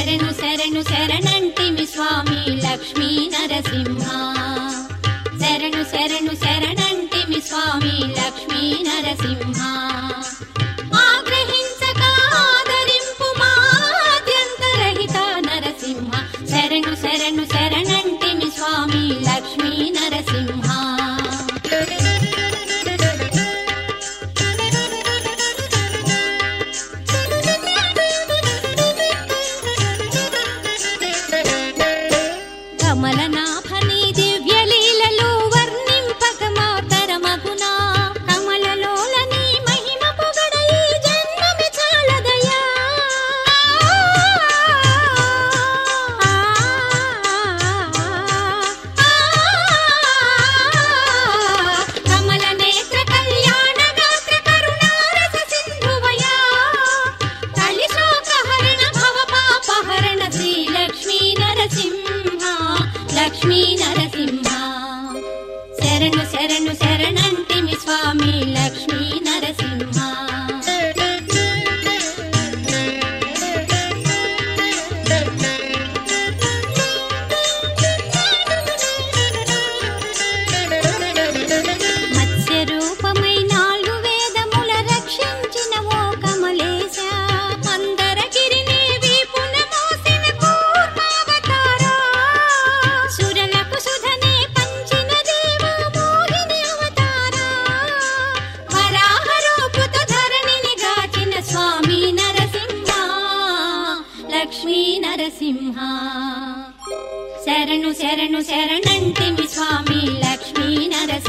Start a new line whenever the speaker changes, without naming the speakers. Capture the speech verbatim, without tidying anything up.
శరణు శరణు శరణంటిమి స్వామి లక్ష్మీ నరసింహ శరణు శరణు శరణంటిమి స్వామి లక్ష్మీ నరసింహ ఆగ్రహించక ఆదరింపు మాద్యంతరహిత నరసింహ శరణు శరణు శరణంటిమి స్వామి లక్ష్మీ నరసింహ కమలనాభని దివ్యలీలలు వర్ణింపక మాతరమగునా కమలలోలని మహిమ పొగడ ఈ జన్మమి చాలదయా కమల నేత్ర కళ్యాణ గాత్ర కరుణారస సింధువయా కలిశోక హరణ భవ పాపహరణ శ్రీ లక్ష్మీ నరసింహ లక్ష్మీ నరసింహ శరణు శరణు శరణంటిమి స్వామి లక్ష్మీ నరసింహ మత్స్య రూపమై నాలుగు వేదముల రక్షించిన ఓ కమలేశ అందరగిరిని వీపున మోసిన కూర్మావతారా సురలకు సుధనే పంచిన దేవ మోహిని అవతారా వరాహ రూపుతో ధరణిని గాచిన స్వామి నరసింహ లక్ష్మీ నరసింహ శరణు శరణు శరణంటిమి స్వామి లక్ష్మీ నరసింహ